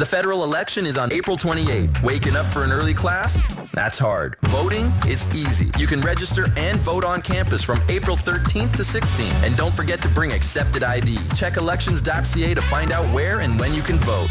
The federal election is on April 28th. Waking up for an early class? That's hard. Voting is easy. You can register and vote on campus from April 13th to 16th. And don't forget to bring accepted ID. Check elections.ca to find out where and when you can vote.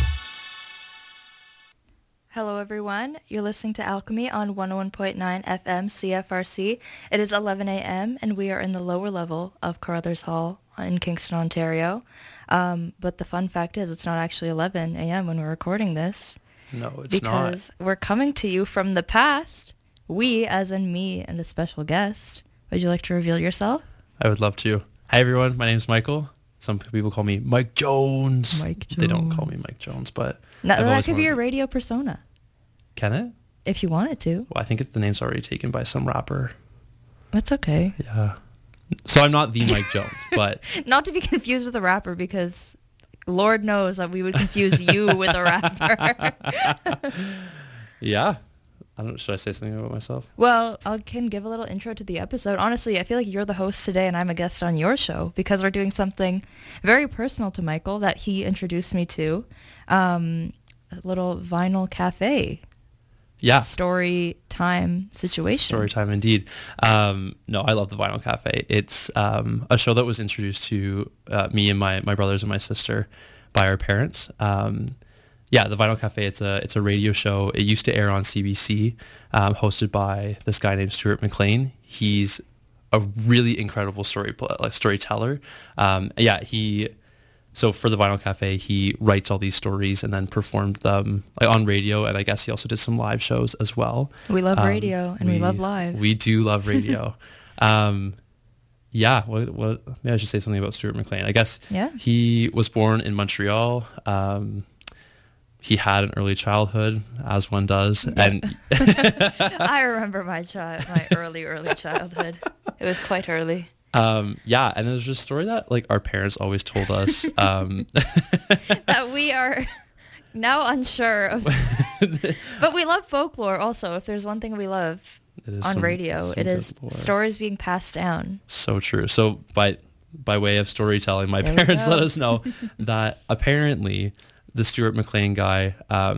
Hello everyone, you're listening to Alchemy on 101.9 FM CFRC. It is 11 a.m. and we are in the lower level of Carruthers Hall in Kingston, Ontario. But the fun fact is it's not actually 11 a.m. when we're recording this. No, it's not. Because we're coming to you from the past. We, as in me and a special guest. Would you like to reveal yourself? I would love to. Hi everyone, my name's Michael. Some people call me Mike Jones. Mike Jones. They don't call me Mike Jones, but... No, that could be your radio persona. Can it? If you wanted to. Well, I think the name's already taken by some rapper. That's okay. Yeah. So I'm not the Mike Jones, but... Not to be confused with a rapper, because Lord knows that we would confuse you with a rapper. Yeah. I don't know, should I say something about myself? Well, I can give a little intro to the episode. Honestly, I feel like you're the host today and I'm a guest on your show because we're doing something very personal to Michael that he introduced me to. A little vinyl cafe. Yeah. Story time situation. Story time indeed. No, I love the Vinyl Cafe. It's a show that was introduced to me and my brothers and my sister by our parents. Yeah, the Vinyl Cafe, it's a radio show. It used to air on CBC, hosted by this guy named Stuart McLean. He's a really incredible storyteller. So for the Vinyl Cafe, he writes all these stories and then performed them on radio, and I guess he also did some live shows as well. We love radio, and we love live. We do love radio. Yeah, what maybe I should say something about Stuart McLean. I guess he was born in Montreal. He had an early childhood, as one does. And I remember my early childhood. It was quite early. Yeah, and there's just a story that like our parents always told us that we are now unsure of. But we love folklore also. If there's one thing we love on radio, it is stories being passed down. So true. So by way of storytelling, my parents let us know that apparently the Stuart McLean guy,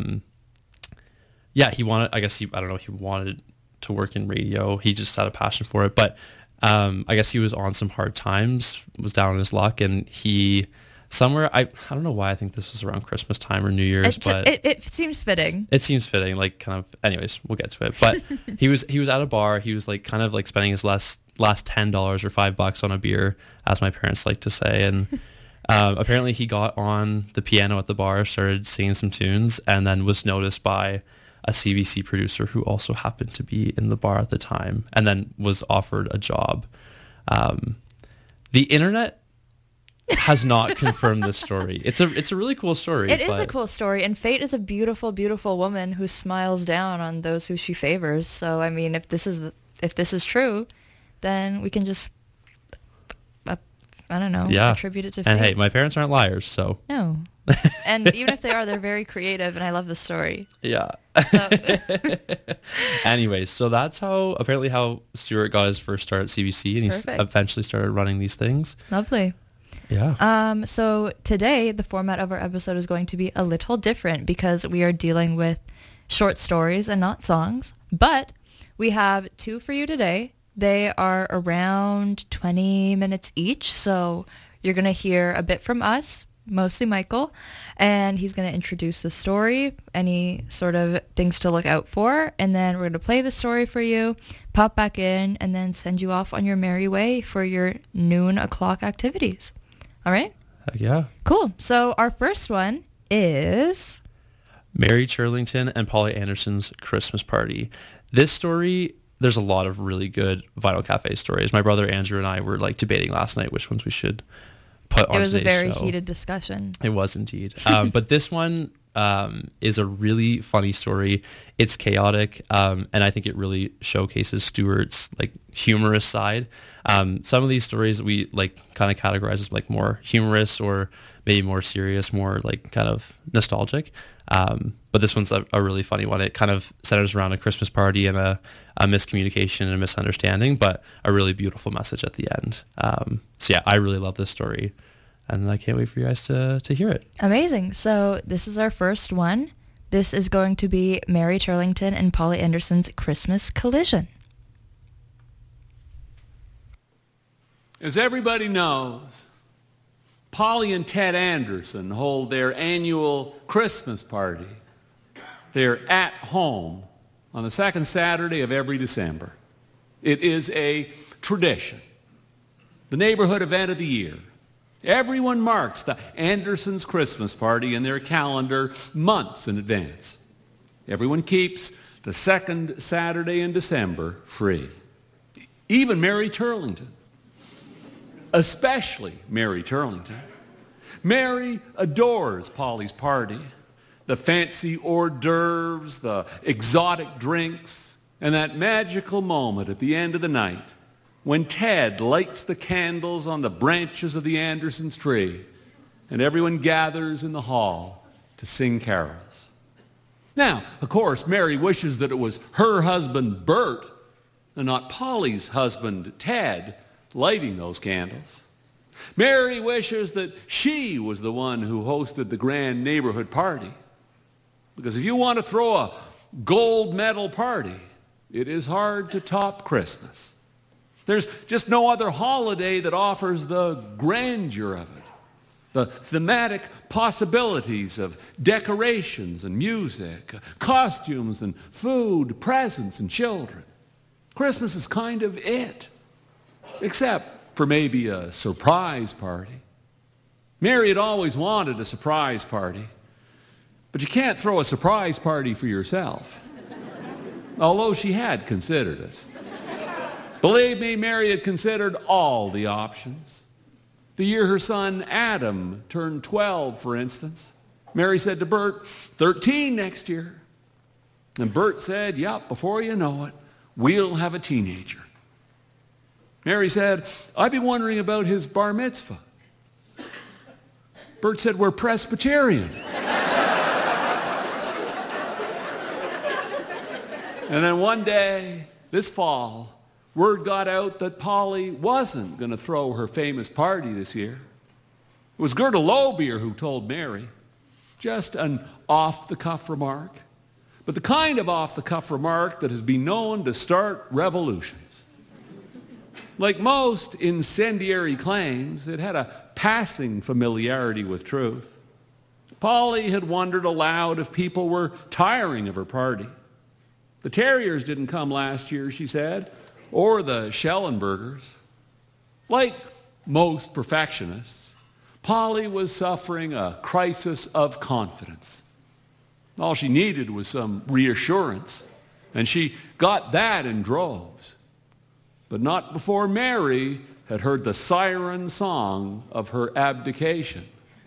he wanted to work in radio. He just had a passion for it, but I guess he was on some hard times, was down on his luck, and he somewhere, I don't know why I think this was around Christmas time or New Year's, but it seems fitting. It seems fitting, like kind of, anyways, we'll get to it. But he was at a bar. He was like kind of like spending his last $10 or $5 on a beer, as my parents like to say. And apparently he got on the piano at the bar, started singing some tunes, and then was noticed by a CBC producer who also happened to be in the bar at the time, and then was offered a job. The internet has not confirmed this story. It's a really cool story. It is a cool story, and fate is a beautiful, beautiful woman who smiles down on those who she favors. So, I mean, if this is true, then we can just, attribute it to fate. And hey, my parents aren't liars, so. No. And even if they are, they're very creative, and I love the story. Yeah. So. Anyways, so that's apparently how Stuart got his first start at CBC, and he eventually started running these things. Lovely. Yeah. So today, the format of our episode is going to be a little different because we are dealing with short stories and not songs. But we have two for you today. They are around 20 minutes each, so you're going to hear a bit from us, mostly Michael, and he's going to introduce the story, any sort of things to look out for, and then we're going to play the story for you, pop back in, and then send you off on your merry way for your noon o'clock activities. All right? Heck yeah. Cool. So our first one is... Mary Churlington and Polly Anderson's Christmas Party. This story... There's a lot of really good Vinyl Cafe stories. My brother Andrew and I were like debating last night which ones we should put on today's show. It was a very heated discussion. It was indeed. But this one is a really funny story. It's chaotic, and I think it really showcases Stuart's like humorous side. Some of these stories we like kind of categorize as like more humorous or maybe more serious, more like kind of nostalgic. But this one's a really funny one. It kind of centers around a Christmas party and a miscommunication and a misunderstanding, but a really beautiful message at the end. So yeah, I really love this story. And I can't wait for you guys to hear it. Amazing. So this is our first one. This is going to be Mary Turlington and Polly Anderson's Christmas Collision. As everybody knows, Polly and Ted Anderson hold their annual Christmas party. They're at home on the second Saturday of every December. It is a tradition, the neighborhood event of the year. Everyone marks the Andersons' Christmas party in their calendar months in advance. Everyone keeps the second Saturday in December free. Even Mary Turlington. Especially Mary Turlington. Mary adores Polly's party. The fancy hors d'oeuvres, the exotic drinks, and that magical moment at the end of the night when Ted lights the candles on the branches of the Andersons' tree and everyone gathers in the hall to sing carols. Now, of course, Mary wishes that it was her husband, Bert, and not Polly's husband, Ted, lighting those candles. Mary wishes that she was the one who hosted the grand neighborhood party. Because if you want to throw a gold medal party, it is hard to top Christmas. There's just no other holiday that offers the grandeur of it, the thematic possibilities of decorations and music, costumes and food, presents and children. Christmas is kind of it, except for maybe a surprise party. Mary had always wanted a surprise party, but you can't throw a surprise party for yourself, although she had considered it. Believe me, Mary had considered all the options. The year her son Adam turned 12, for instance, Mary said to Bert, 13 next year. And Bert said, yep, before you know it, we'll have a teenager. Mary said, I've been wondering about his bar mitzvah. Bert said, we're Presbyterian. And then one day, this fall, word got out that Polly wasn't going to throw her famous party this year. It was Gerda Lobier who told Mary. Just an off-the-cuff remark, but the kind of off-the-cuff remark that has been known to start revolutions. Like most incendiary claims, it had a passing familiarity with truth. Polly had wondered aloud if people were tiring of her party. The Terriers didn't come last year, she said, or the Schellenbergers. Like most perfectionists, Polly was suffering a crisis of confidence. All she needed was some reassurance, and she got that in droves. But not before Mary had heard the siren song of her abdication.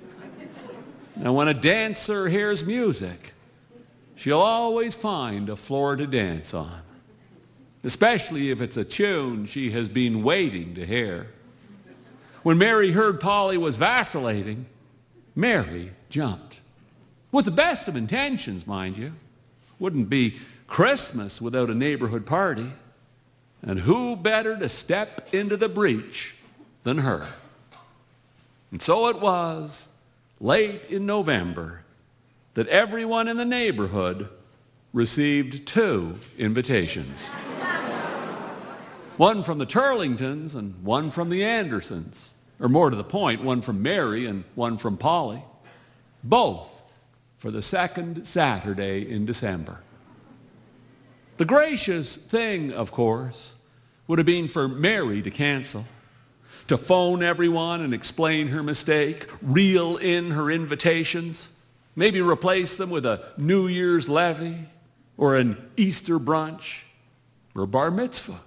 Now, when a dancer hears music, she'll always find a floor to dance on, especially if it's a tune she has been waiting to hear. When Mary heard Polly was vacillating, Mary jumped. With the best of intentions, mind you. Wouldn't be Christmas without a neighborhood party. And who better to step into the breach than her? And so it was, late in November, that everyone in the neighborhood received 2 invitations. One from the Turlingtons and one from the Andersons. Or more to the point, one from Mary and one from Polly. Both for the second Saturday in December. The gracious thing, of course, would have been for Mary to cancel, to phone everyone and explain her mistake, reel in her invitations, maybe replace them with a New Year's levee or an Easter brunch or a bar mitzvah.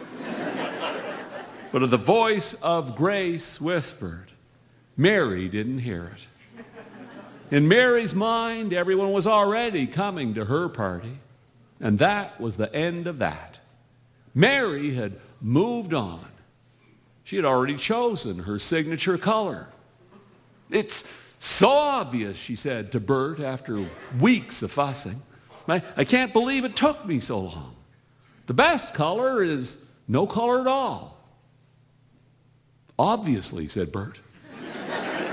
But the voice of grace whispered, Mary didn't hear it. In Mary's mind, everyone was already coming to her party, and that was the end of that. Mary had moved on. She had already chosen her signature color. It's so obvious, she said to Bert after weeks of fussing. I can't believe it took me so long. The best color is no color at all. Obviously, said Bert.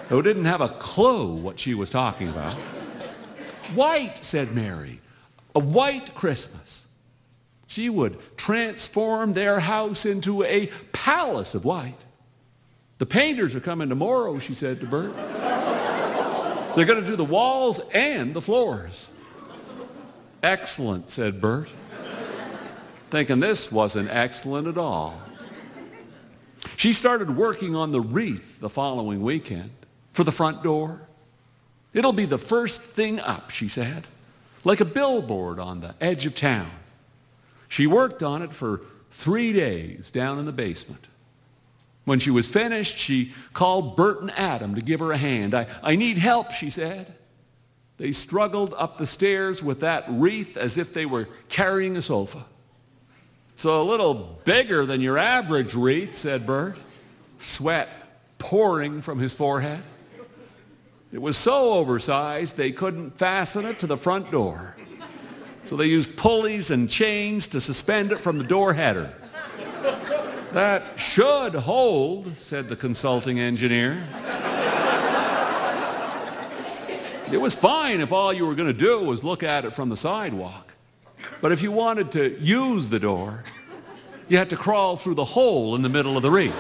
who didn't have a clue what she was talking about. White, said Mary, a white Christmas. She would transform their house into a palace of white. The painters are coming tomorrow, she said to Bert. They're going to do the walls and the floors. Excellent, said Bert, thinking this wasn't excellent at all. She started working on the wreath the following weekend for the front door. It'll be the first thing up, she said, like a billboard on the edge of town. She worked on it for 3 days down in the basement. When she was finished, she called Bert and Adam to give her a hand. I need help, she said. They struggled up the stairs with that wreath as if they were carrying a sofa. It's a little bigger than your average wreath, said Bert, sweat pouring from his forehead. It was so oversized they couldn't fasten it to the front door. So they used pulleys and chains to suspend it from the door header. That should hold, said the consulting engineer. It was fine if all you were going to do was look at it from the sidewalk. But if you wanted to use the door, you had to crawl through the hole in the middle of the wreath.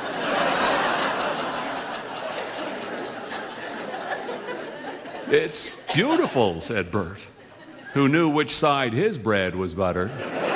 It's beautiful, said Bert, who knew which side his bread was buttered.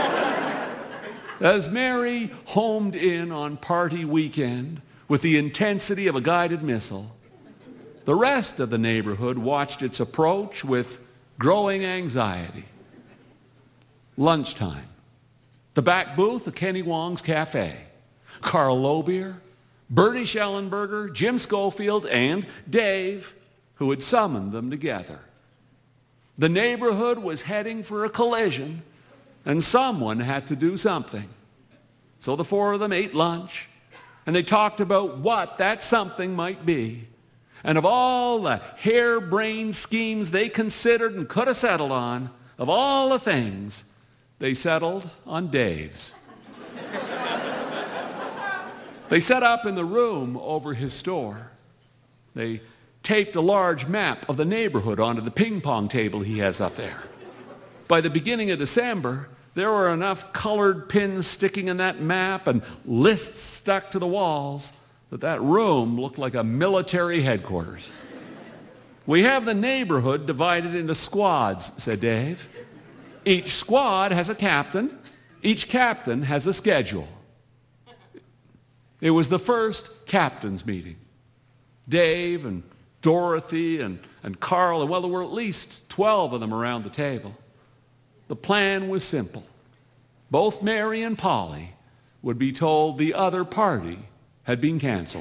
As Mary homed in on party weekend with the intensity of a guided missile, the rest of the neighborhood watched its approach with growing anxiety. Lunchtime. The back booth of Kenny Wong's Cafe. Carl Lobier, Bertie Schellenberger, Jim Schofield, and Dave, who had summoned them together. The neighborhood was heading for a collision, and someone had to do something. So the four of them ate lunch, and they talked about what that something might be. And of all the harebrained schemes they considered and could have settled on, of all the things, they settled on Dave's. They set up in the room over his store. They taped a large map of the neighborhood onto the ping pong table he has up there. By the beginning of December, there were enough colored pins sticking in that map and lists stuck to the walls that room looked like a military headquarters. We have the neighborhood divided into squads, said Dave. Each squad has a captain. Each captain has a schedule. It was the first captain's meeting. Dave and Dorothy and Carl, and well, there were at least 12 of them around the table. The plan was simple. Both Mary and Polly would be told the other party had been canceled.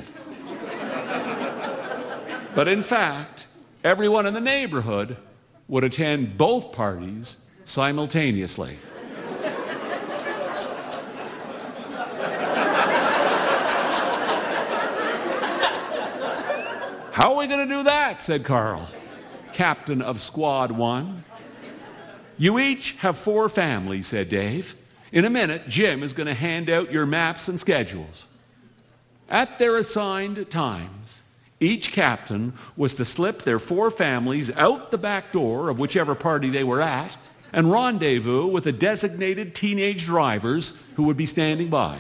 But in fact, everyone in the neighborhood would attend both parties simultaneously. How are we going to do that? Said Carl, captain of Squad 1. You each have 4 families, said Dave. In a minute, Jim is going to hand out your maps and schedules. At their assigned times, each captain was to slip their 4 families out the back door of whichever party they were at and rendezvous with the designated teenage drivers who would be standing by.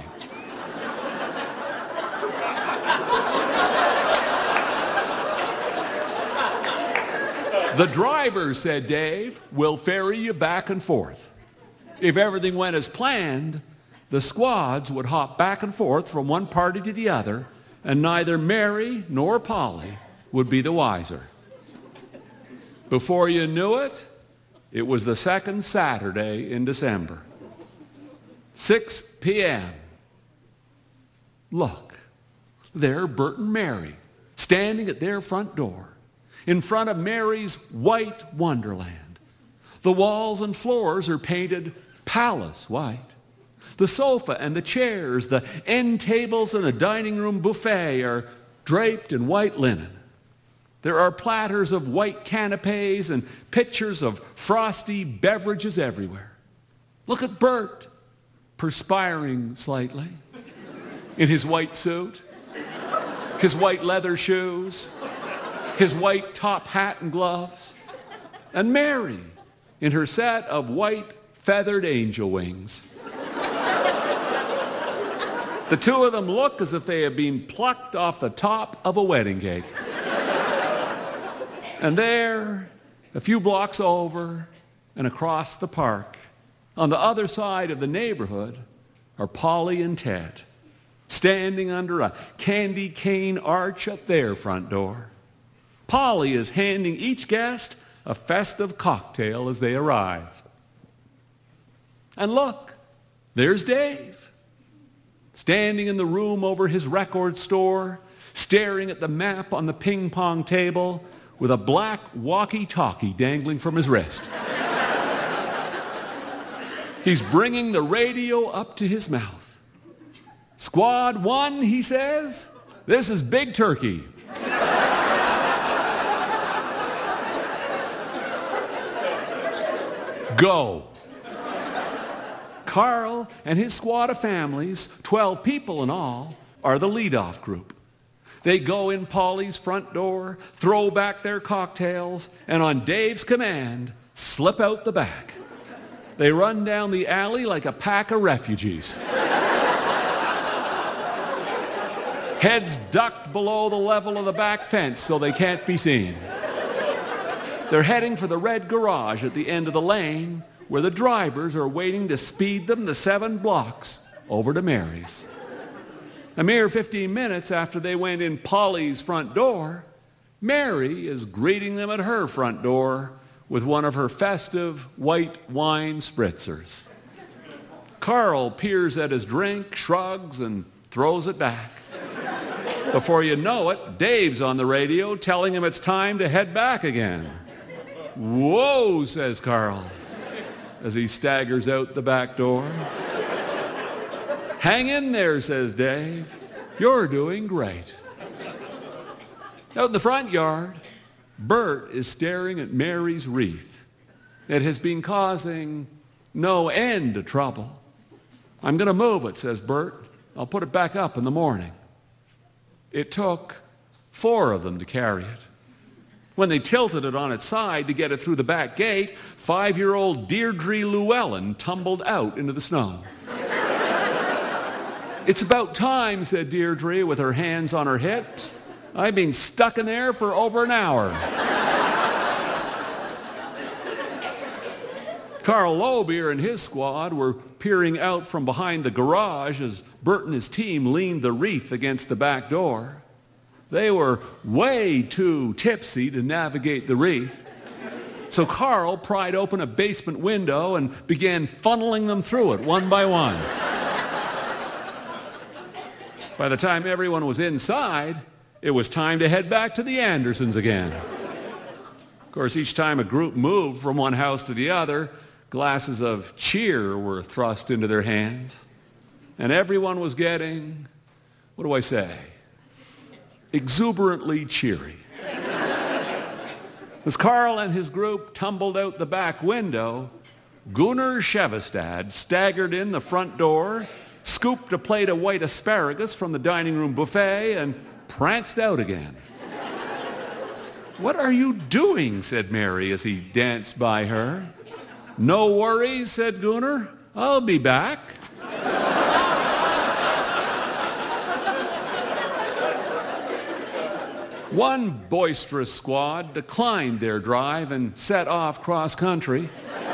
The drivers, said Dave, will ferry you back and forth. If everything went as planned, the squads would hop back and forth from one party to the other, and neither Mary nor Polly would be the wiser. Before you knew it, it was the second Saturday in December. 6 p.m. Look, there Bert and Mary, standing at their front door, in front of Mary's white wonderland. The walls and floors are painted palace white. The sofa and the chairs, the end tables and the dining room buffet are draped in white linen. There are platters of white canapes and pitchers of frosty beverages everywhere. Look at Bert, perspiring slightly, in his white suit, his white leather shoes, his white top hat and gloves, and Mary in her set of white feathered angel wings. The two of them look as if they have been plucked off the top of a wedding cake. And there, a few blocks over and across the park, on the other side of the neighborhood, are Polly and Ted, standing under a candy cane arch at their front door. Polly is handing each guest a festive cocktail as they arrive. And look, there's Dave, standing in the room over his record store, staring at the map on the ping pong table with a black walkie-talkie dangling from his wrist. He's bringing the radio up to his mouth. Squad 1, he says, this is Big Turkey. Go. Carl and his squad of families, 12 people in all, are the leadoff group. They go in Polly's front door, throw back their cocktails, and on Dave's command, slip out the back. They run down the alley like a pack of refugees. Heads ducked below the level of the back fence so they can't be seen. They're heading for the red garage at the end of the lane where the drivers are waiting to speed them the 7 blocks over to Mary's. A mere 15 minutes after they went in Polly's front door, Mary is greeting them at her front door with one of her festive white wine spritzers. Carl peers at his drink, shrugs, and throws it back. Before you know it, Dave's on the radio telling him it's time to head back again. Whoa, says Carl, as he staggers out the back door. Hang in there, says Dave. You're doing great. Out in the front yard, Bert is staring at Mary's wreath. It has been causing no end of trouble. I'm going to move it, says Bert. I'll put it back up in the morning. It took 4 of them to carry it. When they tilted it on its side to get it through the back gate, 5-year-old Deirdre Llewellyn tumbled out into the snow. It's about time, said Deirdre with her hands on her hips. I've been stuck in there for over an hour. Carl Lobier and his squad were peering out from behind the garage as Bert and his team leaned the wreath against the back door. They were way too tipsy to navigate the wreath. So Carl pried open a basement window and began funneling them through it one by one. By the time everyone was inside, it was time to head back to the Andersons again. Of course, each time a group moved from one house to the other, glasses of cheer were thrust into their hands. And everyone was getting, what do I say, exuberantly cheery. As Carl and his group tumbled out the back window, Gunnar Shevestad staggered in the front door, scooped a plate of white asparagus from the dining room buffet, and pranced out again. What are you doing? Said Mary as he danced by her. No worries, said Gunnar. I'll be back. One boisterous squad declined their drive and set off cross-country.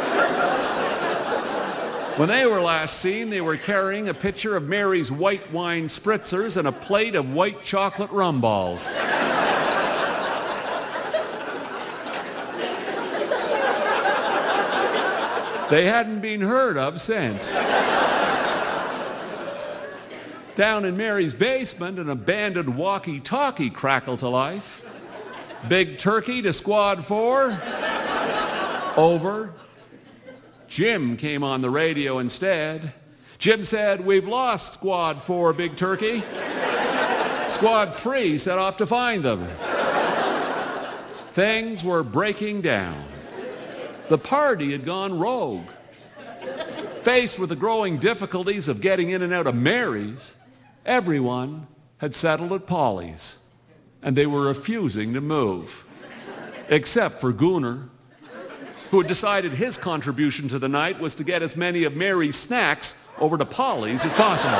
When they were last seen, they were carrying a pitcher of Mary's white wine spritzers and a plate of white chocolate rum balls. They hadn't been heard of since. Down in Mary's basement, an abandoned walkie-talkie crackled to life. Big Turkey to Squad 4. Over. Jim came on the radio instead. Jim said, we've lost Squad 4, Big Turkey. Squad 3 set off to find them. Things were breaking down. The party had gone rogue. Faced with the growing difficulties of getting in and out of Mary's, everyone had settled at Polly's. and they were refusing to move, except for Gunnar, who had decided his contribution to the night was to get as many of Mary's snacks over to Polly's as possible.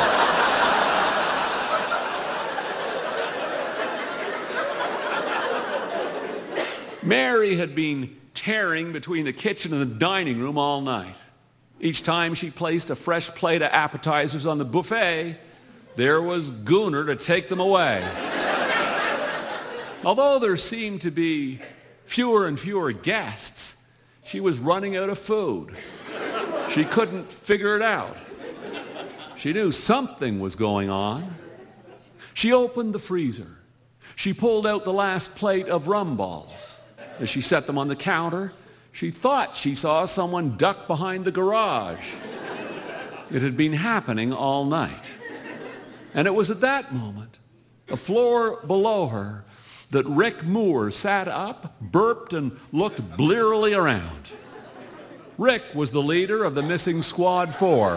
Mary had been tearing between the kitchen and the dining room all night. Each time she placed a fresh plate of appetizers on the buffet, there was Gunnar to take them away. Although there seemed to be fewer and fewer guests, she was running out of food. She couldn't figure it out. She knew something was going on. She opened the freezer. She pulled out the last plate of rum balls. As she set them on the counter, she thought she saw someone duck behind the garage. It had been happening all night. And it was at that moment, the floor below her, that Rick Moore sat up, burped, and looked blearily around. Rick was the leader of the missing Squad 4.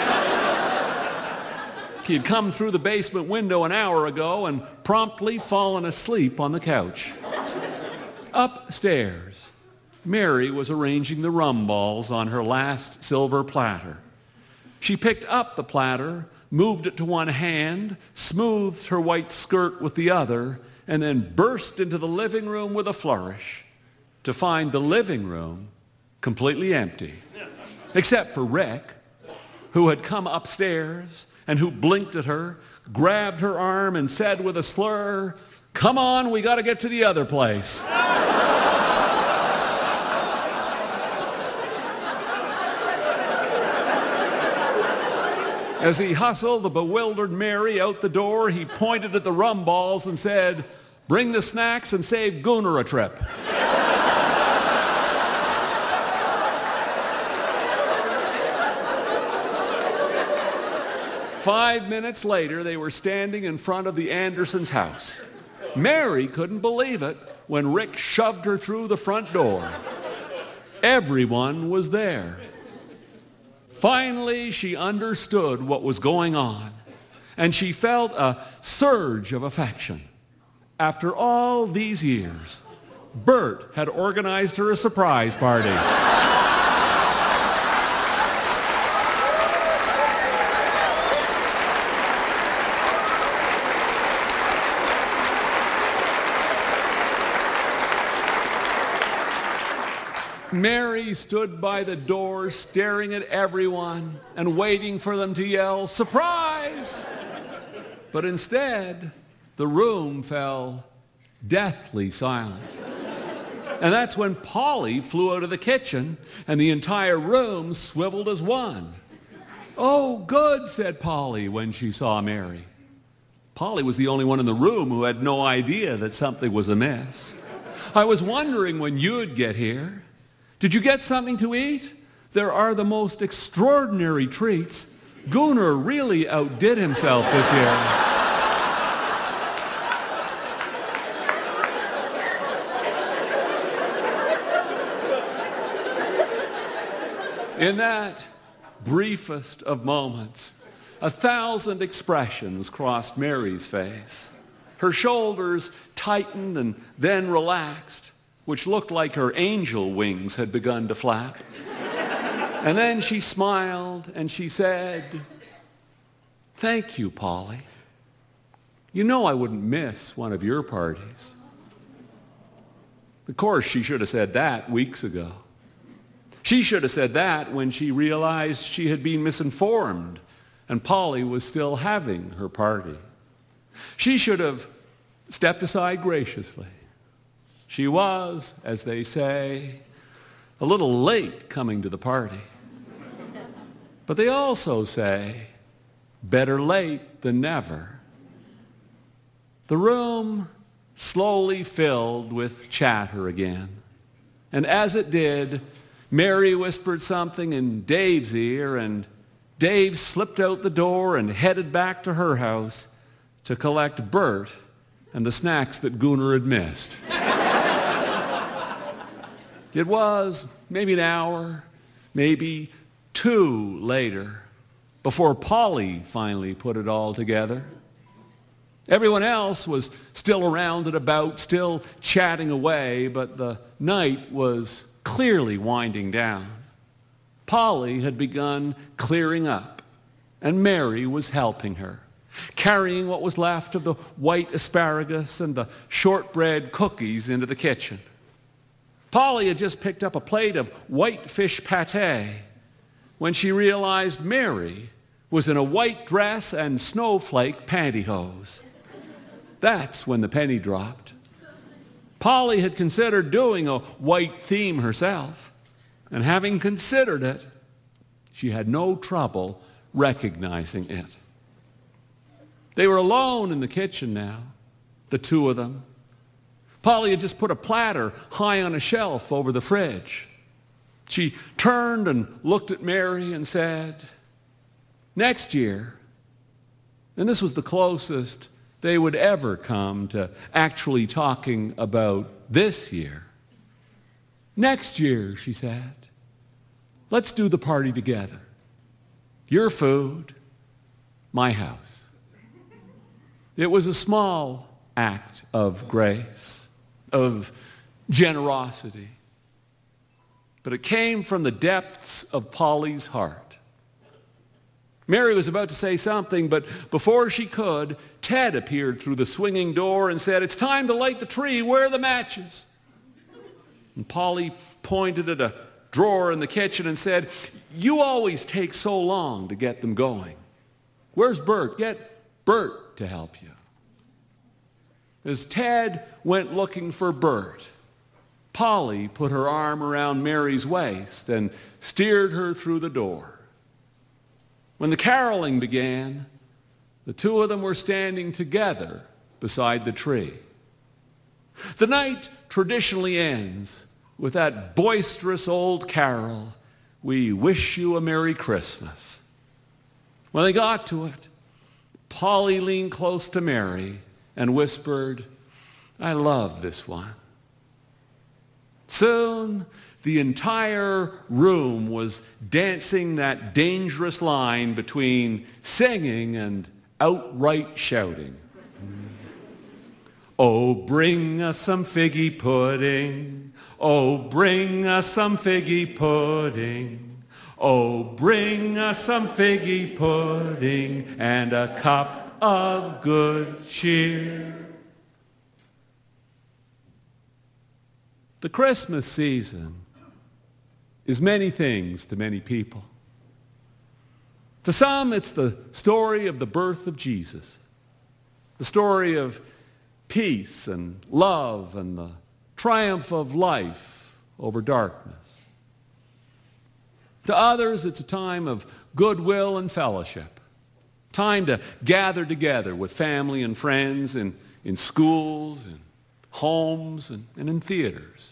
He had come through the basement window an hour ago and promptly fallen asleep on the couch. Upstairs, Mary was arranging the rum balls on her last silver platter. She picked up the platter, moved it to one hand, smoothed her white skirt with the other, and then burst into the living room with a flourish to find the living room completely empty, except for Rick, who had come upstairs and who blinked at her, grabbed her arm, and said with a slur, "Come on, we got to get to the other place." As he hustled the bewildered Mary out the door, he pointed at the rum balls and said, "Bring the snacks and save Gunnar a trip." Five minutes later, they were standing in front of the Andersons' house. Mary couldn't believe it when Rick shoved her through the front door. Everyone was there. Finally, she understood what was going on, and she felt a surge of affection. After all these years, Bert had organized her a surprise party. Mary stood by the door staring at everyone and waiting for them to yell, "Surprise!" But instead, the room fell deathly silent. And that's when Polly flew out of the kitchen and the entire room swiveled as one. "Oh, good," said Polly when she saw Mary. Polly was the only one in the room who had no idea that something was amiss. "I was wondering when you'd get here. Did you get something to eat? There are the most extraordinary treats. Gunnar really outdid himself this year." In that briefest of moments, 1,000 expressions crossed Mary's face. Her shoulders tightened and then relaxed, which looked like her angel wings had begun to flap. And then she smiled and she said, "Thank you, Polly. You know I wouldn't miss one of your parties." Of course, she should have said that weeks ago. She should have said that when she realized she had been misinformed and Polly was still having her party. She should have stepped aside graciously. She was, as they say, a little late coming to the party. But they also say, better late than never. The room slowly filled with chatter again. And as it did, Mary whispered something in Dave's ear, and Dave slipped out the door and headed back to her house to collect Bert and the snacks that Gunnar had missed. It was maybe an hour, maybe two later, before Polly finally put it all together. Everyone else was still around and about, still chatting away, but the night was clearly winding down. Polly had begun clearing up, and Mary was helping her, carrying what was left of the white asparagus and the shortbread cookies into the kitchen. Polly had just picked up a plate of white fish pâté when she realized Mary was in a white dress and snowflake pantyhose. That's when the penny dropped. Polly had considered doing a white theme herself, and having considered it, she had no trouble recognizing it. They were alone in the kitchen now, the two of them. Polly had just put a platter high on a shelf over the fridge. She turned and looked at Mary and said, "Next year," and this was the closest they would ever come to actually talking about this year. "Next year," she said, "let's do the party together. Your food, my house." It was a small act of grace, of generosity, but it came from the depths of Polly's heart. Mary was about to say something, but before she could, Ted appeared through the swinging door and said, "It's time to light the tree. Where are the matches?" And Polly pointed at a drawer in the kitchen and said, "You always take so long to get them going. Where's Bert? Get Bert to help you." As Ted went looking for Bert, Polly put her arm around Mary's waist and steered her through the door. When the caroling began, the two of them were standing together beside the tree. The night traditionally ends with that boisterous old carol, "We wish you a Merry Christmas." When they got to it, Polly leaned close to Mary and whispered, "I love this one." Soon, the entire room was dancing that dangerous line between singing and outright shouting. "Oh, bring us some figgy pudding. Oh, bring us some figgy pudding. Oh, bring us some figgy pudding and a cup of good cheer." The Christmas season is many things to many people. To some, it's the story of the birth of Jesus, the story of peace and love and the triumph of life over darkness. To others, it's a time of goodwill and fellowship, time to gather together with family and friends in schools, in homes, and in theaters.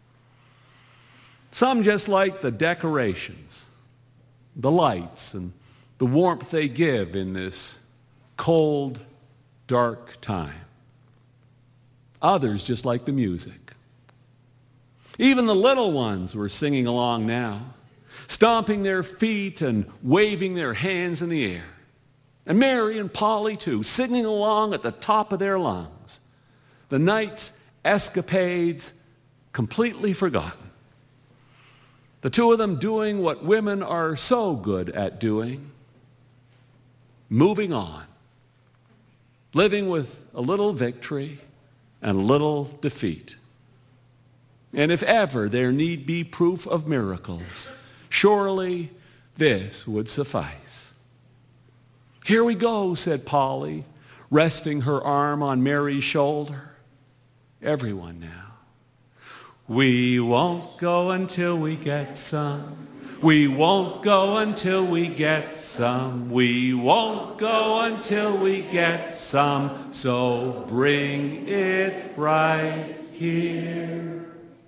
Some just like the decorations, the lights, and the warmth they give in this cold, dark time. Others just like the music. Even the little ones were singing along now, stomping their feet and waving their hands in the air. And Mary and Polly, too, singing along at the top of their lungs. The night's escapades completely forgotten. The two of them doing what women are so good at doing, moving on, living with a little victory and a little defeat. And if ever there need be proof of miracles, surely this would suffice. "Here we go," said Polly, resting her arm on Mary's shoulder. Everyone now. "We won't go until we get some. We won't go until we get some. We won't go until we get some. So bring it right here."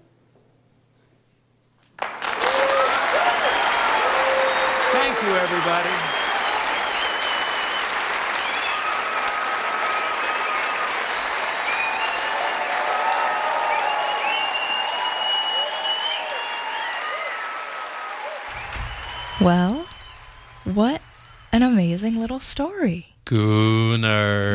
Thank you, everybody. Well, what an amazing little story. Gooner.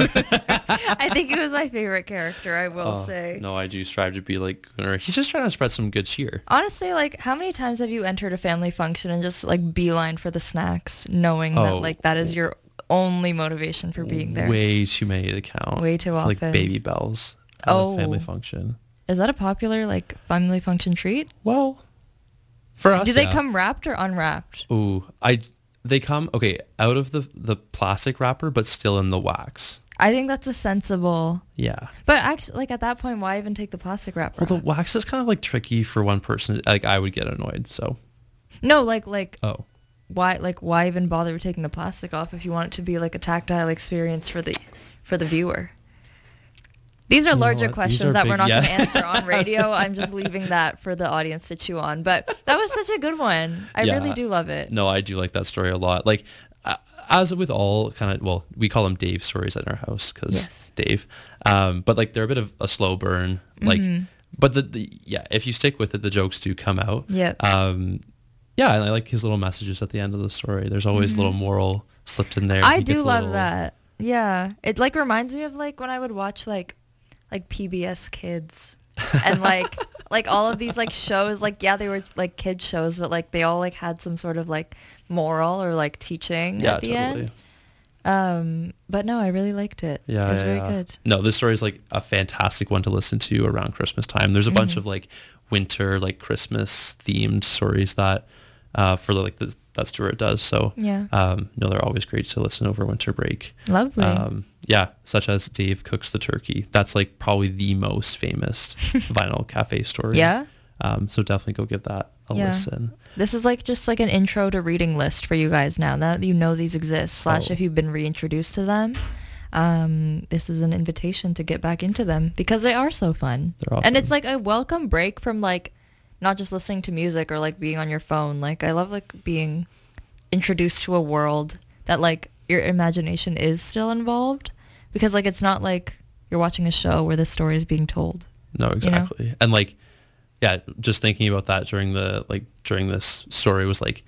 I think he was my favorite character, I will say. No, I do strive to be like Gooner. He's just trying to spread some good cheer. Honestly, like, how many times have you entered a family function and just, like, beeline for the snacks, knowing that, like, that is your only motivation for being there? Way too many to count. Way too often. Like Baby Bells at a family function. Is that a popular, like, family function treat? Well, for us, do they come wrapped or unwrapped? Ooh, they come, out of the plastic wrapper, but still in the wax. I think that's a sensible. Yeah. But actually, like, at that point, why even take the plastic wrapper? Well, the wax is kind of like tricky for one person. Like, I would get annoyed, so. No, like. Oh. Why even bother with taking the plastic off if you want it to be like a tactile experience for the viewer? These are larger questions that we're not going to answer on radio. I'm just leaving that for the audience to chew on. But that was such a good one. I really do love it. No, I do like that story a lot. Like, as with all kind of, well, we call them Dave stories at our house because Dave. But like they're a bit of a slow burn. Like, but if you stick with it, the jokes do come out. Yeah. Yeah, and I like his little messages at the end of the story. There's always a little moral slipped in there. I do love that. Yeah. It like reminds me of like when I would watch like PBS Kids and like all of these like shows, like, yeah, they were like kid shows, but like they all like had some sort of like moral or like teaching at the end. But no, I really liked it. Yeah, it was very good. No, this story is like a fantastic one to listen to around Christmas time. There's a bunch of like winter, like Christmas themed stories that for like that Stuart does. So no, they're always great to listen over winter break. Lovely. Yeah, such as Dave Cooks the Turkey. That's like probably the most famous Vinyl Cafe story. Yeah. So definitely go give that a listen. This is like just like an intro to reading list for you guys now that you know these exist, / if you've been reintroduced to them. This is an invitation to get back into them because they are so fun. They're awesome. And it's like a welcome break from like not just listening to music or like being on your phone. Like I love like being introduced to a world that like your imagination is still involved because like it's not like you're watching a show where the story is being told. No, exactly. You know? And like, yeah, just thinking about that during this story was like,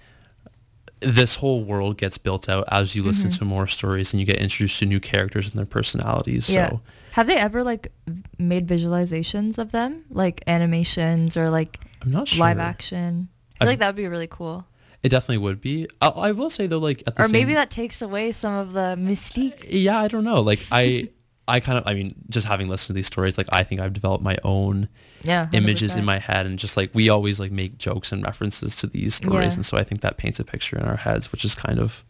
this whole world gets built out as you listen to more stories and you get introduced to new characters and their personalities. Yeah. So have they ever like made visualizations of them, like animations or like I'm not sure. live action? I feel like that would be really cool. It definitely would be. I will say though, like at the maybe that takes away some of the mystique. Yeah, I don't know. Like I mean, just having listened to these stories, like I think I've developed my own images in my head, and just like we always like make jokes and references to these stories, and so I think that paints a picture in our heads, which is kind of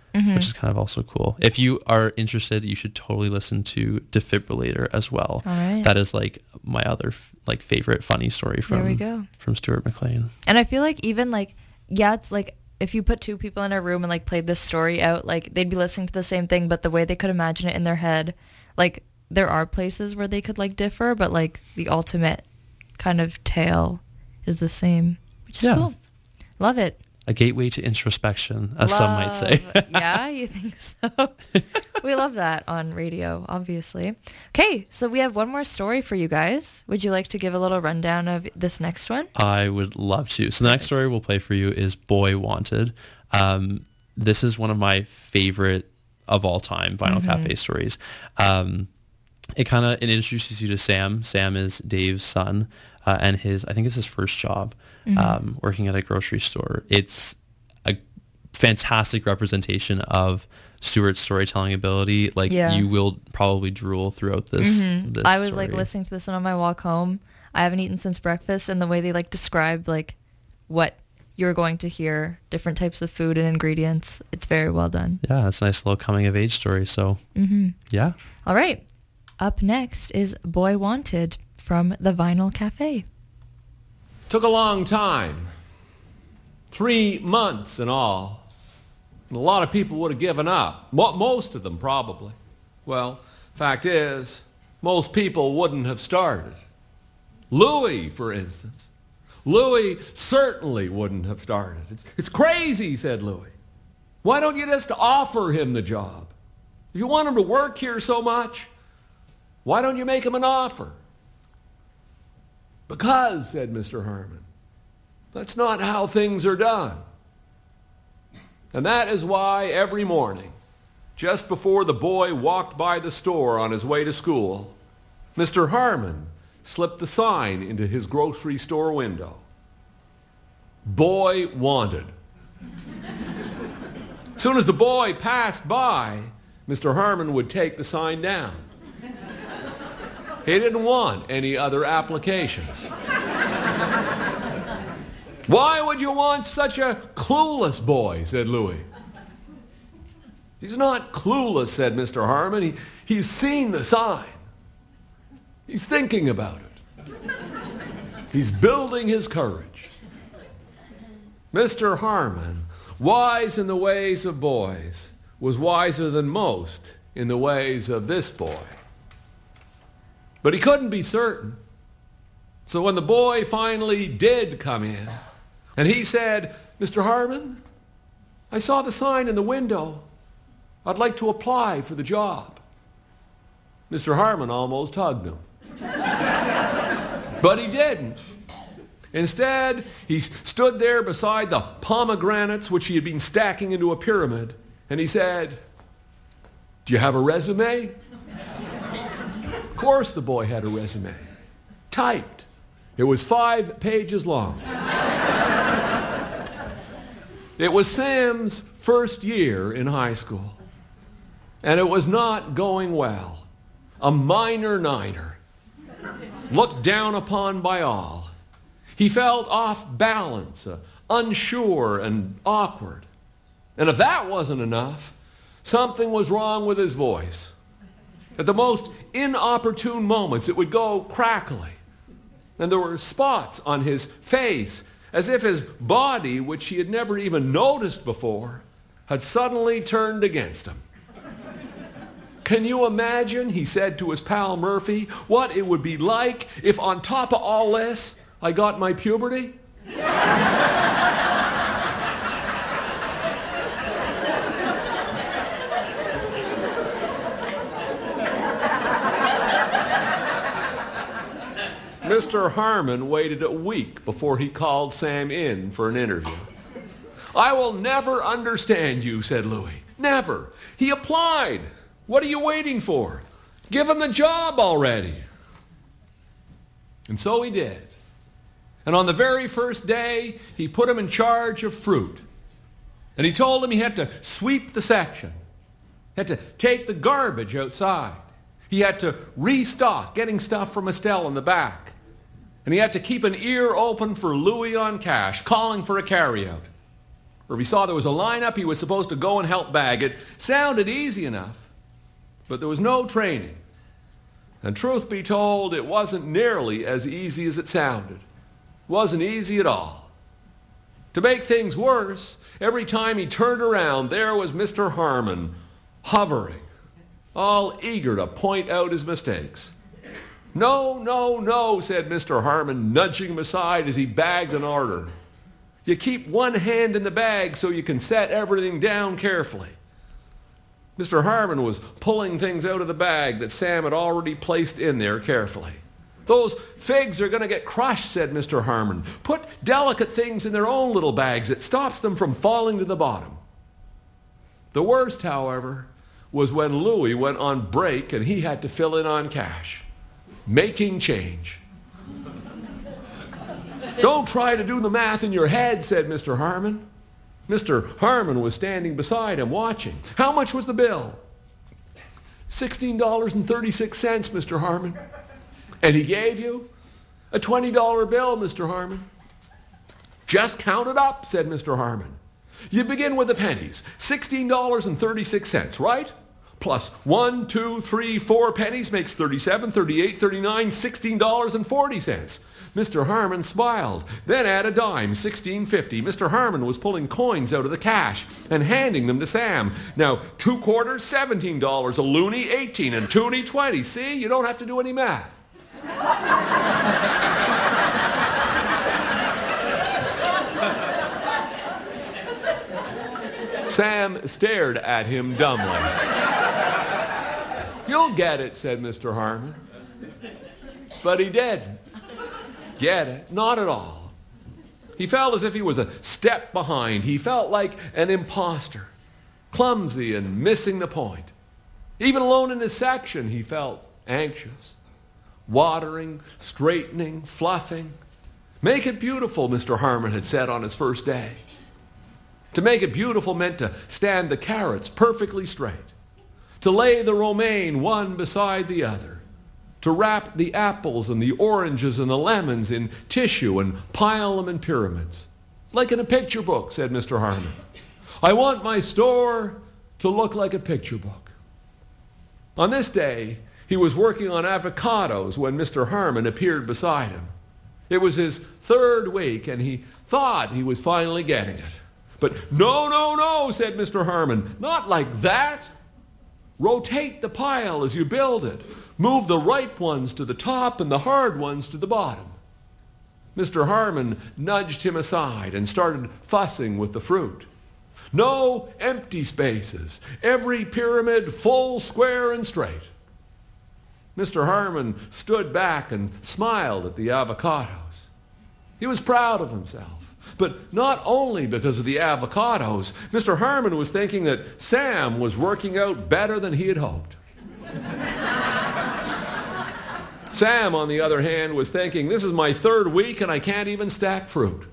also cool. If you are interested, you should totally listen to Defibrillator as well. All right. That is like my other like favorite funny story from Stuart McLean. And I feel like even like it's like if you put two people in a room and like played this story out, like they'd be listening to the same thing, but the way they could imagine it in their head, like there are places where they could like differ, but like the ultimate kind of tale is the same, which is cool. Love it. A gateway to introspection, as some might say. Yeah, you think so? We love that on radio, obviously. Okay, so we have one more story for you guys. Would you like to give a little rundown of this next one? I would love to. So the next story we'll play for you is Boy Wanted. This is one of my favorite of all time Vinyl Cafe stories. It introduces you to Sam. Sam is Dave's son, and I think it's his first job working at a grocery store. It's a fantastic representation of Stuart's storytelling ability. Like you will probably drool throughout this. This I was story. like listening to this on my walk home. I haven't eaten since breakfast, and the way they like describe like what you're going to hear, different types of food and ingredients. It's very well done. Yeah, it's a nice little coming of age story. So yeah. All right. Up next is Boy Wanted from the Vinyl Cafe. Took a long time. 3 months in all. And a lot of people would have given up. Most of them probably. Well, fact is, most people wouldn't have started. Louis, for instance. Louis certainly wouldn't have started. It's crazy, said Louis. Why don't you just offer him the job? If you want him to work here so much, why don't you make him an offer? Because, said Mr. Harmon, that's not how things are done. And that is why every morning Just before the boy walked by the store on his way to school, Mr. Harmon slipped the sign into his grocery store window. Boy wanted. As soon as the boy passed by, Mr. Harmon would take the sign down. He didn't want any other applications. Why would you want such a clueless boy, said Louis. He's not clueless, said Mr. Harmon. He's seen the sign. He's thinking about it. He's building his courage. Mr. Harmon, wise in the ways of boys, was wiser than most in the ways of this boy. But he couldn't be certain. So when the boy finally did come in, and he said, Mr. Harmon, I saw the sign in the window. I'd like to apply for the job. Mr. Harmon almost hugged him. But he didn't. Instead, he stood there beside the pomegranates which he had been stacking into a pyramid, and he said, do you have a resume? Of course the boy had a resume. Typed. It was 5 pages long. It was Sam's first year in high school, and it was not going well. A minor niner, looked down upon by all. He felt off balance, unsure and awkward. And if that wasn't enough, something was wrong with his voice. At the most inopportune moments, it would go crackly. And there were spots on his face, as if his body, which he had never even noticed before, had suddenly turned against him. Can you imagine, he said to his pal Murphy, what it would be like if on top of all this, I got my puberty? Mr. Harmon waited a week before he called Sam in for an interview. I will never understand you, said Louis. Never. He applied. What are you waiting for? Give him the job already. And so he did. And on the very first day, he put him in charge of fruit. And he told him he had to sweep the section. He had to take the garbage outside. He had to restock, getting stuff from Estelle in the back. And he had to keep an ear open for Louis on cash, calling for a carryout. Or if he saw there was a lineup, he was supposed to go and help bag it. Sounded easy enough, but there was no training. And truth be told, it wasn't nearly as easy as it sounded. It wasn't easy at all. To make things worse, every time he turned around, there was Mr. Harmon, hovering, all eager to point out his mistakes. No, no, no, said Mr. Harmon, nudging him aside as he bagged an order. You keep one hand in the bag so you can set everything down carefully. Mr. Harmon was pulling things out of the bag that Sam had already placed in there carefully. Those figs are going to get crushed, said Mr. Harmon. Put delicate things in their own little bags. It stops them from falling to the bottom. The worst, however, was when Louis went on break and he had to fill in on cash. Making change. Don't try to do the math in your head, said Mr. Harmon. Mr. Harmon was standing beside him watching. How much was the bill? $16.36, Mr. Harmon. And he gave you a $20 bill, Mr. Harmon. Just count it up, said Mr. Harmon. You begin with the pennies. $16.36, right? Plus 1, 2, 3, 4 pennies makes 37, 38, 39, $16.40. Mr. Harmon smiled. Then add a dime, $16.50. Mr. Harmon was pulling coins out of the cash and handing them to Sam. Now, 2 quarters, $17. A loonie, $18. And toonie, $20. See, you don't have to do any math. Sam stared at him dumbly. You'll get it, said Mr. Harmon. But he didn't get it, not at all. He felt as if he was a step behind. He felt like an imposter. clumsy and missing the point. Even alone in his section, he felt anxious. Watering, straightening, fluffing. Make it beautiful, Mr. Harmon had said on his first day. To make it beautiful meant to stand the carrots perfectly straight, to lay the romaine one beside the other, to wrap the apples and the oranges and the lemons in tissue and pile them in pyramids. Like in a picture book, said Mr. Harmon. I want my store to look like a picture book. On this day, he was working on avocados when Mr. Harmon appeared beside him. It was his third week, and he thought he was finally getting it. But no, said Mr. Harmon, not like that. Rotate the pile as you build it. Move the ripe ones to the top and the hard ones to the bottom. Mr. Harmon nudged him aside and started fussing with the fruit. No empty spaces. Every pyramid full, square, and straight. Mr. Harmon stood back and smiled at the avocados. He was proud of himself. But not only because of the avocados, Mr. Harmon was thinking that Sam was working out better than he had hoped. Sam, on the other hand, was thinking, this is my third week and I can't even stack fruit.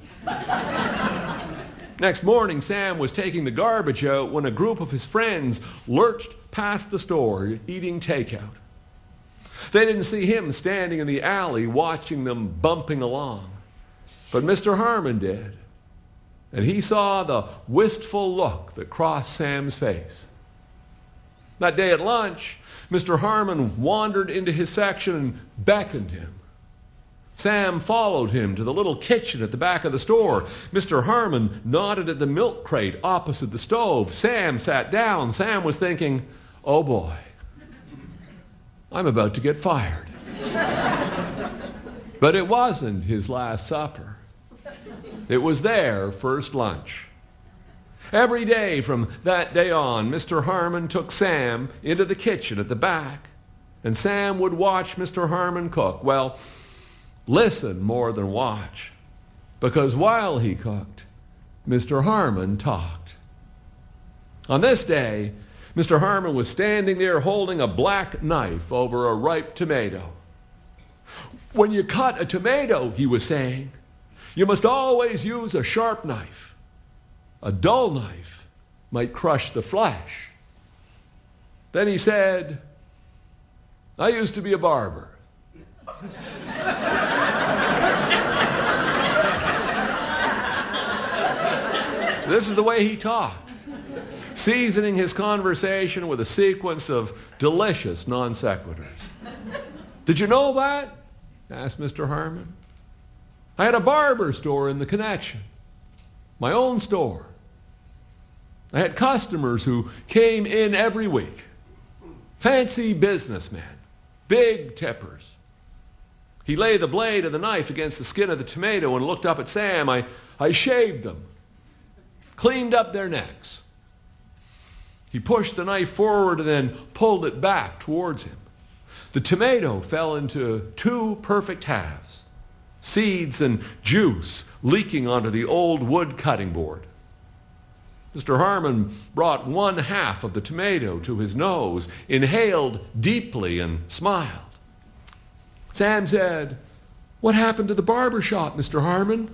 Next morning, Sam was taking the garbage out when a group of his friends lurched past the store eating takeout. They didn't see him standing in the alley watching them bumping along. But Mr. Harmon did. And he saw the wistful look that crossed Sam's face. That day at lunch, Mr. Harmon wandered into his section and beckoned him. Sam followed him to the little kitchen at the back of the store. Mr. Harmon nodded at the milk crate opposite the stove. Sam sat down. Sam was thinking, oh boy, I'm about to get fired. But it wasn't his last supper. It was their first lunch. Every day from that day on, Mr. Harmon took Sam into the kitchen at the back, and Sam would watch Mr. Harmon cook. Well, listen more than watch, because while he cooked, Mr. Harmon talked. On this day, Mr. Harmon was standing there holding a black knife over a ripe tomato. When you cut a tomato, he was saying, you must always use a sharp knife. A dull knife might crush the flesh. Then he said, I used to be a barber. This is the way he talked, seasoning his conversation with a sequence of delicious non sequiturs. Did you know that? Asked Mr. Harmon. I had a barber store in the connection, my own store. I had customers who came in every week, fancy businessmen, big tippers. He laid the blade of the knife against the skin of the tomato and looked up at Sam. I shaved them, cleaned up their necks. He pushed the knife forward and then pulled it back towards him. The tomato fell into two perfect halves, seeds and juice leaking onto the old wood cutting board. Mr. Harmon brought one half of the tomato to his nose, inhaled deeply, and smiled. Sam said, what happened to the barber shop, Mr. Harmon?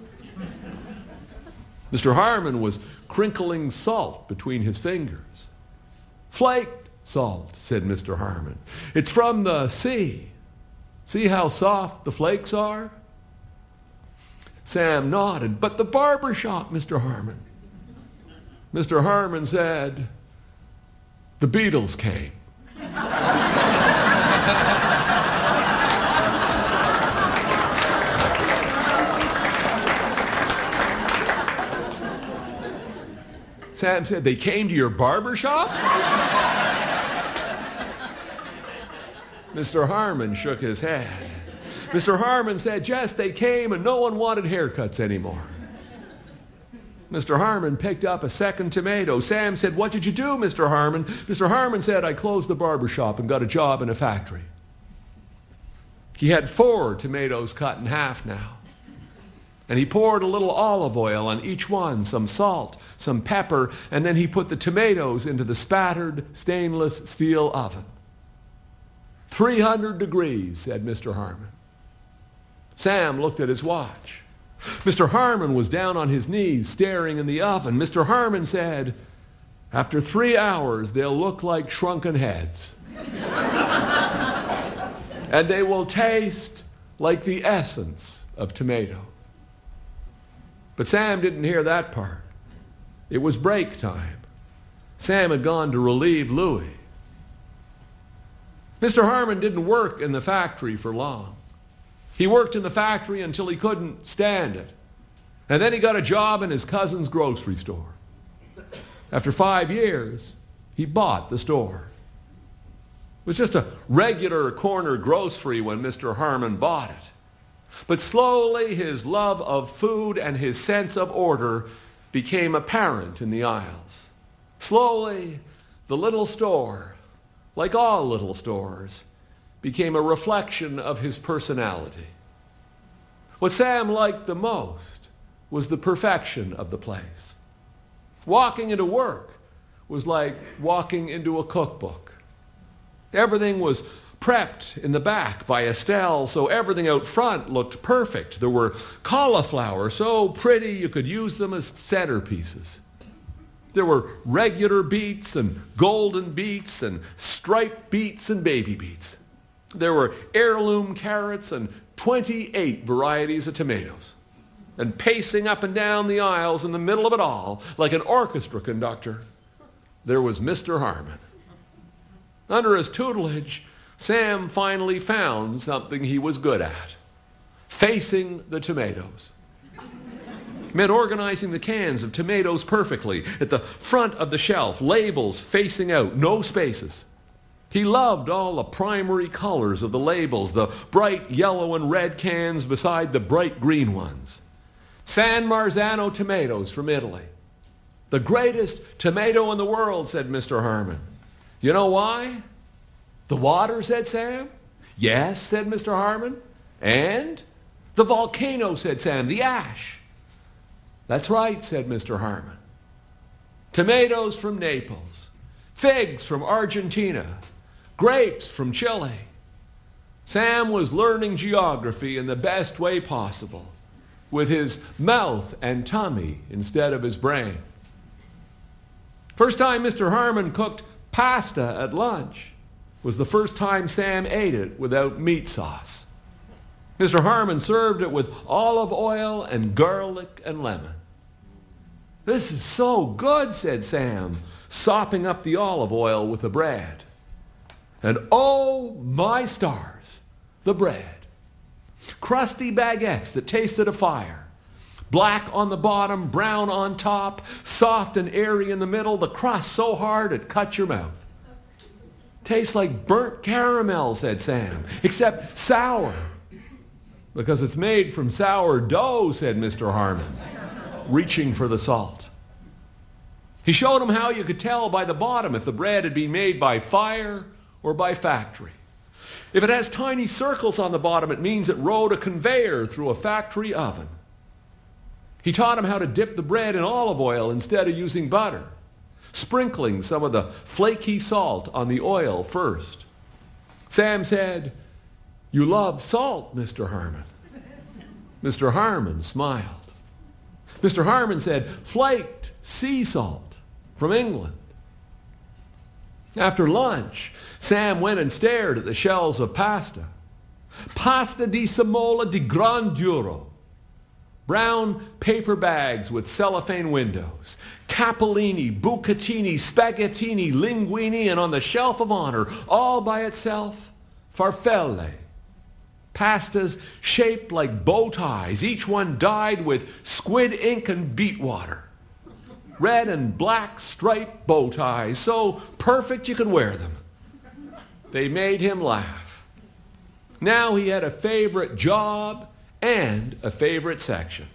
Mr. Harmon was crinkling salt between his fingers. Flaked salt, said Mr. Harmon. It's from the sea. See how soft the flakes are? Sam nodded. But the barber shop, Mr. Harmon. Mr. Harmon said, the Beatles came. Sam said, they came to your barber shop? Mr. Harmon shook his head. Mr. Harmon said, yes, they came and no one wanted haircuts anymore. Mr. Harmon picked up a second tomato. Sam said, what did you do, Mr. Harmon? Mr. Harmon said, I closed the barber shop and got a job in a factory. He had 4 tomatoes cut in half now. And he poured a little olive oil on each one, some salt, some pepper, and then he put the tomatoes into the spattered stainless steel oven. 300 degrees, said Mr. Harmon. Sam looked at his watch. Mr. Harmon was down on his knees staring in the oven. Mr. Harmon said, "After 3 hours, they'll look like shrunken heads. And they will taste like the essence of tomato." But Sam didn't hear that part. It was break time. Sam had gone to relieve Louis. Mr. Harmon didn't work in the factory for long. He worked in the factory until he couldn't stand it. And then he got a job in his cousin's grocery store. After 5 years, he bought the store. It was just a regular corner grocery when Mr. Harmon bought it. But slowly his love of food and his sense of order became apparent in the aisles. Slowly, the little store, like all little stores, became a reflection of his personality. What Sam liked the most was the perfection of the place. Walking into work was like walking into a cookbook. Everything was prepped in the back by Estelle, so everything out front looked perfect. There were cauliflower, so pretty you could use them as centerpieces. There were regular beets and golden beets and striped beets and baby beets. There were heirloom carrots and 28 varieties of tomatoes. And pacing up and down the aisles in the middle of it all, like an orchestra conductor, there was Mr. Harmon. Under his tutelage, Sam finally found something he was good at: facing the tomatoes. It meant organizing the cans of tomatoes perfectly at the front of the shelf, labels facing out, no spaces. He loved all the primary colors of the labels, the bright yellow and red cans beside the bright green ones. San Marzano tomatoes from Italy. The greatest tomato in the world, said Mr. Harmon. You know why? The water, said Sam. Yes, said Mr. Harmon. And? The volcano, said Sam. The ash. That's right, said Mr. Harmon. Tomatoes from Naples. Figs from Argentina. Grapes from Chile. Sam was learning geography in the best way possible, with his mouth and tummy instead of his brain. First time Mr. Harmon cooked pasta at lunch was the first time Sam ate it without meat sauce. Mr. Harmon served it with olive oil and garlic and lemon. This is so good, said Sam, sopping up the olive oil with the bread. And oh, my stars, the bread. Crusty baguettes that tasted of fire. Black on the bottom, brown on top, soft and airy in the middle, the crust so hard it cut your mouth. Tastes like burnt caramel, said Sam, except sour. Because it's made from sourdough, said Mr. Harmon, reaching for the salt. He showed him how you could tell by the bottom if the bread had been made by fire or by factory. If it has tiny circles on the bottom, it means it rode a conveyor through a factory oven. He taught him how to dip the bread in olive oil instead of using butter, sprinkling some of the flaky salt on the oil first. Sam said, "You love salt, Mr. Harmon." Mr. Harmon smiled. Mr. Harmon said, "Flaked sea salt from England." After lunch, Sam went and stared at the shelves of pasta. Pasta di semola di gran duro. Brown paper bags with cellophane windows. Capellini, bucatini, spaghettini, linguine, and on the shelf of honor, all by itself, farfalle. Pastas shaped like bow ties, each one dyed with squid ink and beet water. Red and black striped bow ties, so perfect you could wear them. They made him laugh. Now he had a favorite job and a favorite section.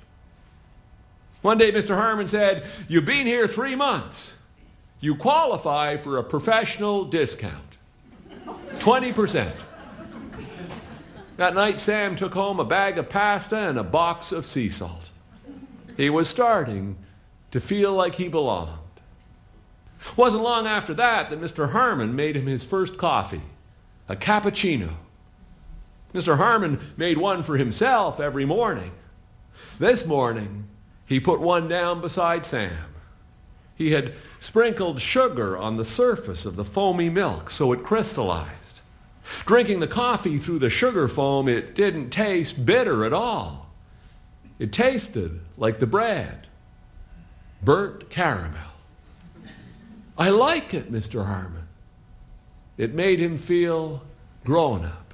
One day Mr. Harmon said, "You've been here 3 months. You qualify for a professional discount. 20%. That night, Sam took home a bag of pasta and a box of sea salt. He was starting to feel like he belonged. Wasn't long after that Mr. Harmon made him his first coffee, a cappuccino. Mr. Harmon made one for himself every morning. This morning, he put one down beside Sam. He had sprinkled sugar on the surface of the foamy milk so it crystallized. Drinking the coffee through the sugar foam, it didn't taste bitter at all. It tasted like the bread, burnt caramel. I like it, Mr. Harmon. It made him feel grown up.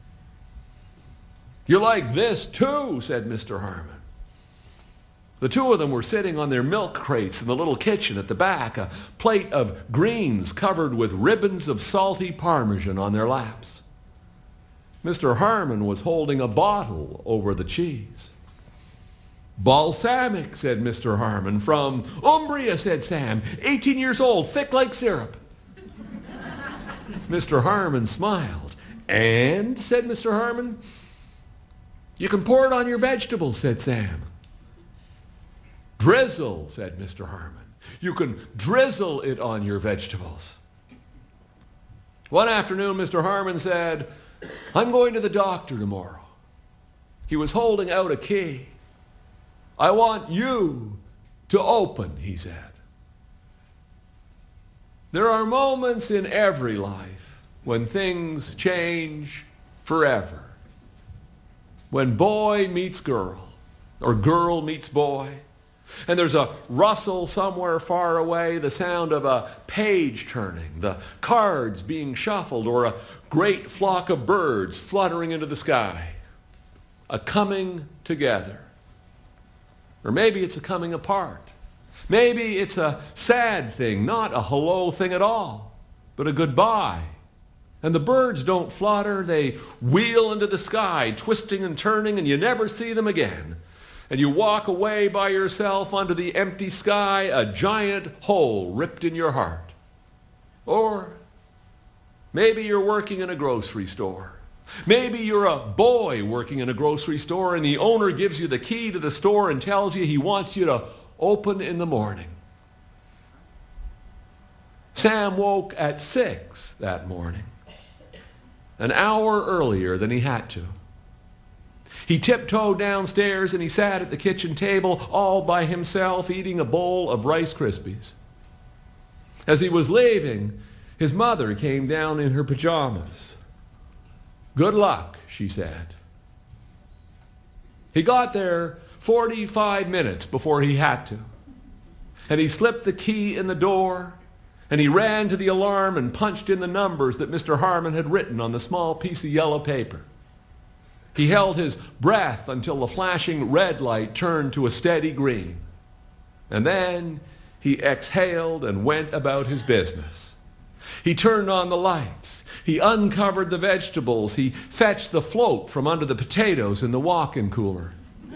You like this too, said Mr. Harmon. The two of them were sitting on their milk crates in the little kitchen at the back, a plate of greens covered with ribbons of salty Parmesan on their laps. Mr. Harmon was holding a bottle over the cheese. Balsamic, said Mr. Harmon. From Umbria, said Sam. 18 years old, thick like syrup. Mr. Harmon smiled. And, said Mr. Harmon, you can pour it on your vegetables, said Sam. Drizzle, said Mr. Harmon. You can drizzle it on your vegetables. One afternoon, Mr. Harmon said, I'm going to the doctor tomorrow. He was holding out a key. I want you to open, he said. There are moments in every life when things change forever. When boy meets girl, or girl meets boy, and there's a rustle somewhere far away, the sound of a page turning, the cards being shuffled, or a great flock of birds fluttering into the sky. A coming together. Or maybe it's a coming apart. Maybe it's a sad thing, not a hello thing at all, but a goodbye. And the birds don't flutter, they wheel into the sky, twisting and turning, and you never see them again. And you walk away by yourself under the empty sky, a giant hole ripped in your heart. Or maybe you're working in a grocery store. Maybe you're a boy working in a grocery store and the owner gives you the key to the store and tells you he wants you to open in the morning. Sam woke at 6 that morning, an hour earlier than he had to. He tiptoed downstairs and he sat at the kitchen table all by himself eating a bowl of Rice Krispies. As he was leaving, his mother came down in her pajamas. Good luck, she said. He got there 45 minutes before he had to. And he slipped the key in the door, and he ran to the alarm and punched in the numbers that Mr. Harmon had written on the small piece of yellow paper. He held his breath until the flashing red light turned to a steady green. And then he exhaled and went about his business. He turned on the lights. He uncovered the vegetables. He fetched the float from under the potatoes in the walk-in cooler.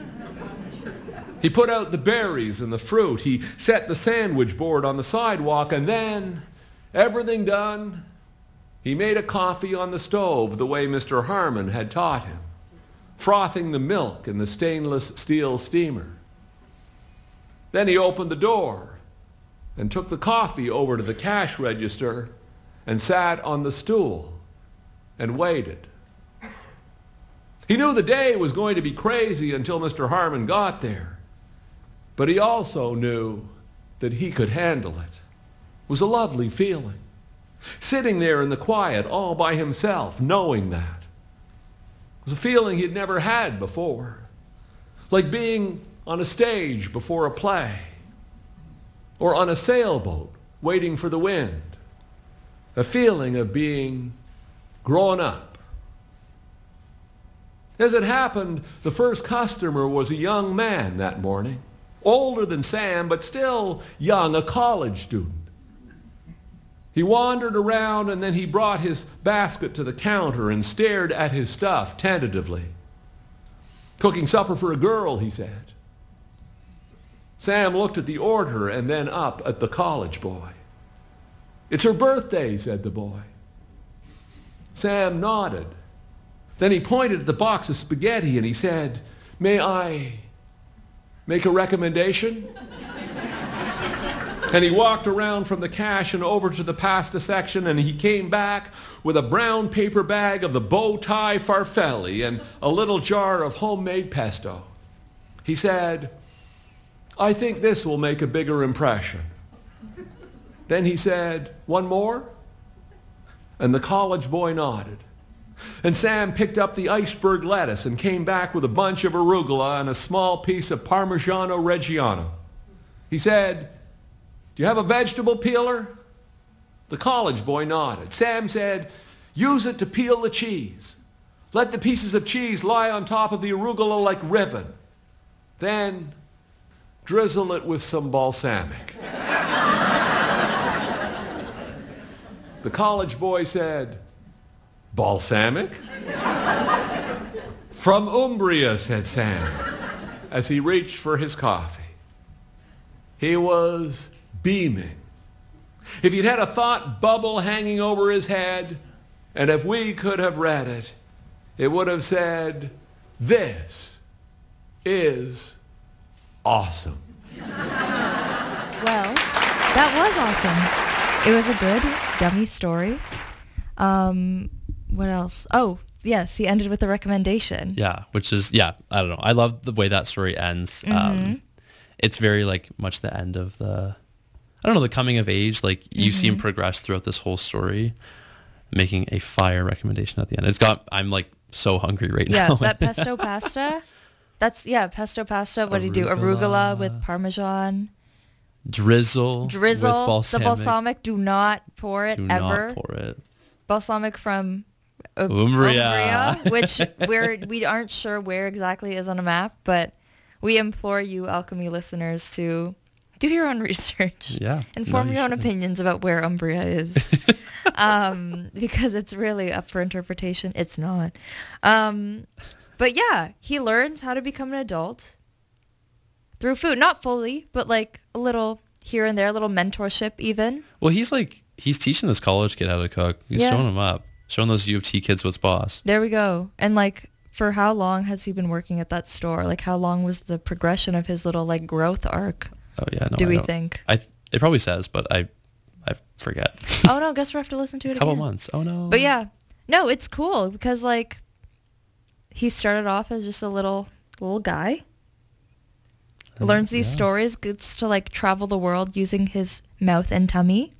He put out the berries and the fruit. He set the sandwich board on the sidewalk. And then, everything done, he made a coffee on the stove the way Mr. Harmon had taught him, frothing the milk in the stainless steel steamer. Then he opened the door and took the coffee over to the cash register and sat on the stool and waited. He knew the day was going to be crazy until Mr. Harmon got there, but he also knew that he could handle it. It was a lovely feeling, sitting there in the quiet all by himself, knowing that. It was a feeling he'd never had before, like being on a stage before a play, or on a sailboat waiting for the wind. A feeling of being grown up. As it happened, the first customer was a young man that morning, older than Sam, but still young, a college student. He wandered around and then he brought his basket to the counter and stared at his stuff tentatively. Cooking supper for a girl, he said. Sam looked at the order and then up at the college boy. It's her birthday, said the boy. Sam nodded. Then he pointed at the box of spaghetti and he said, "May I make a recommendation?" And he walked around from the cash and over to the pasta section, and he came back with a brown paper bag of the bow tie farfalle and a little jar of homemade pesto. He said, "I think this will make a bigger impression." Then he said, "One more?" And the college boy nodded. And Sam picked up the iceberg lettuce and came back with a bunch of arugula and a small piece of Parmigiano Reggiano. He said, "Do you have a vegetable peeler?" The college boy nodded. Sam said, "Use it to peel the cheese. Let the pieces of cheese lie on top of the arugula like ribbon. Then drizzle it with some balsamic." The college boy said, "Balsamic?" "From Umbria," said Sam, as he reached for his coffee. He was beaming. If he'd had a thought bubble hanging over his head, and if we could have read it, it would have said, "This is awesome." Well, that was awesome. It was a good, yummy story. What else? Oh, yes, he ended with a recommendation. Yeah, which is, I don't know. I love the way that story ends. It's very like much the end of the, I don't know, the coming of age. Like you see him progress throughout this whole story, making a fire recommendation at the end. I'm like so hungry right now. Yeah, that pesto pasta. Pesto pasta. What do you do? Arugula with Parmesan. Drizzle with balsamic. The balsamic, do not pour it Do ever. not pour it. Balsamic from Umbria. which we aren't sure where exactly is on a map, but we implore you, Alchemy listeners, to do your own research. Yeah. And form your own opinions about where Umbria is. Because it's really up for interpretation. It's not. But yeah, he learns how to become an adult through food. Not fully, but like a little here and there, a little mentorship even. Well, he's teaching this college kid how to cook. He's showing him up. Showing those U of T kids what's boss. There we go. And like, for how long has he been working at that store? Like, how long was the progression of his little like growth arc? Oh yeah, no. Do we think? It probably says, but I forget. Oh no, guess we'll have to listen to it again. Couple months. Oh no. But yeah, no, it's cool because like he started off as just a little guy. Learns these stories, gets to like travel the world using his mouth and tummy.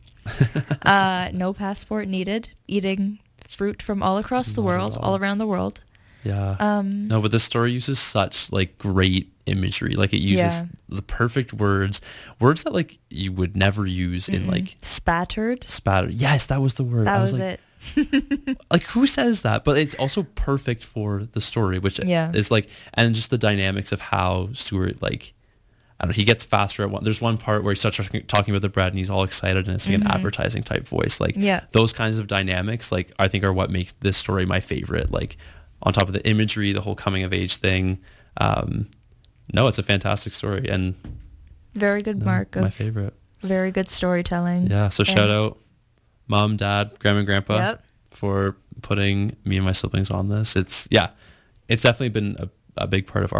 No passport needed. Eating fruit from all across the world, all around the world. Yeah. No, but this story uses such like great imagery. Like it uses the perfect words that like you would never use in like spattered. Yes, that was the word. That was like, it. Like who says that? But it's also perfect for the story, which is like, and just the dynamics of how Stuart like, I don't know, he gets faster at one. There's one part where he starts talking about the bread and he's all excited and it's like an advertising type voice. Like those kinds of dynamics, like I think are what makes this story my favorite. Like on top of the imagery, the whole coming of age thing. No, it's a fantastic story and very good mark of my favorite. Very good storytelling. Yeah. So shout out Mom, Dad, Grandma and Grandpa for putting me and my siblings on this. It's definitely been a big part of our